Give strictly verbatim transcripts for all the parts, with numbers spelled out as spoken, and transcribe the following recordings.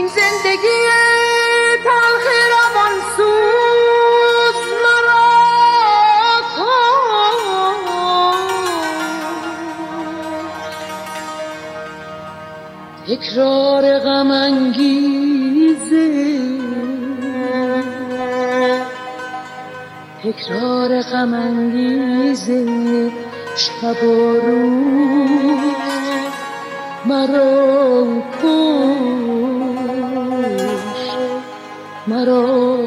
زندگی تلخ روان سوز مرا کن، تکرار غم انگیزه تکرار غم انگیزه شب و روز مرا کش، مرا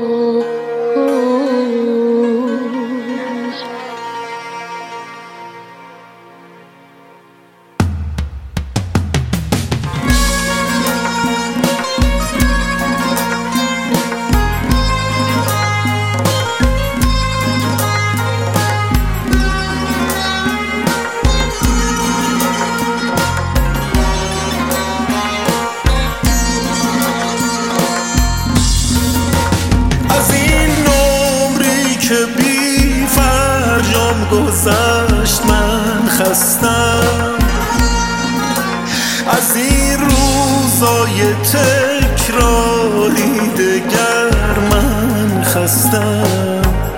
کش. گذشت من خستم، از این روزای تکراری دگر من خستم.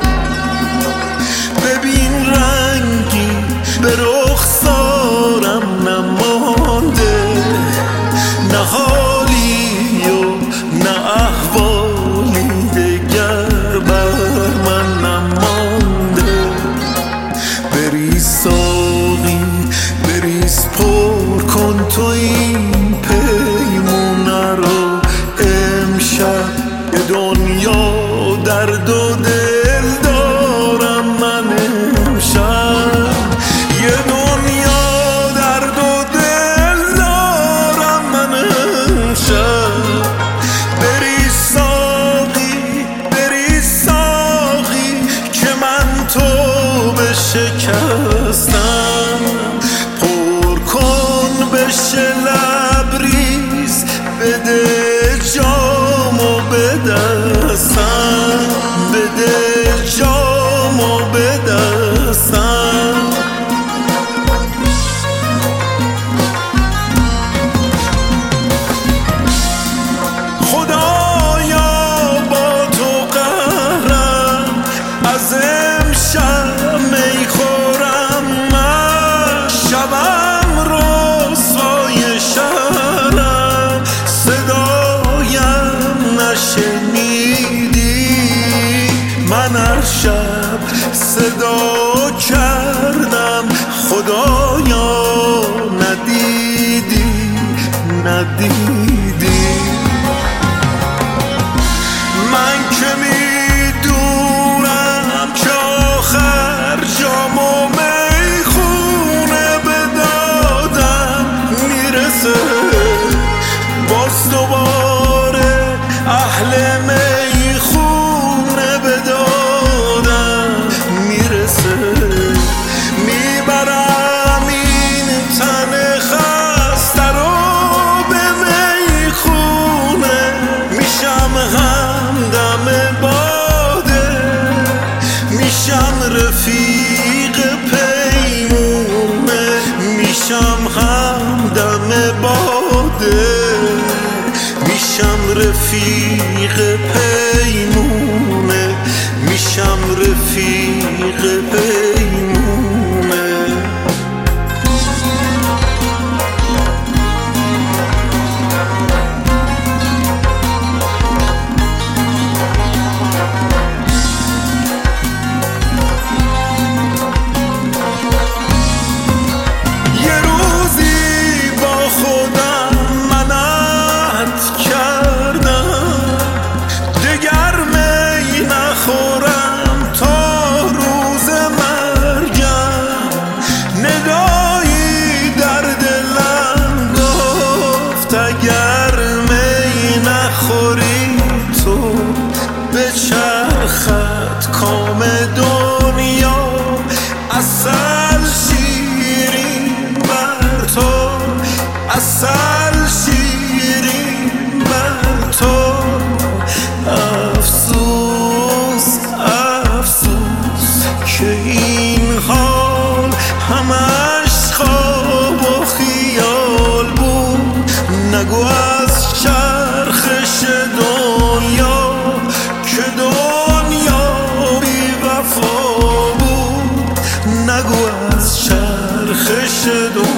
ببین رنگی به رخسارم نمانده، نه حالی و نه احوالی دگر بر من نمانده. بریز ساقی بریز پر کن تو این پیمونه رو، امشب به دنیا درد و دل دارم من. امشب یه دنیا درد و دل دارم من. امشب بریز ساقی بریز ساقی که من تو شکستم، پر کن بشه لبریز، بده جامو به دستم، بده جامو به دستم. خدایا با تو قهرم، از امشب میخورم من، شبم رسوای شهرم، صدایم نشنیدی. من هر شب صدا کردم، خدایا ندیدی ندیدی. من که میدونم که آخر جامو میخونه به دادم میرسه، باز دوباره اهل میخونه به دادم میرسه. میبرم این تن خسته رو به میخونه، میشم همدم باده، میشم رفیق پیمونه، میشم همدم باده، میشم رفیق پیمونه، میشم رفیق پیمونه. اگر می نخوری تو به چرخت کام دنیا، عسل شیرین بر تو، عسل شیرین بر تو. افسوس افسوس که این حال همش خواب و خیال بود، نگو از چرخ چه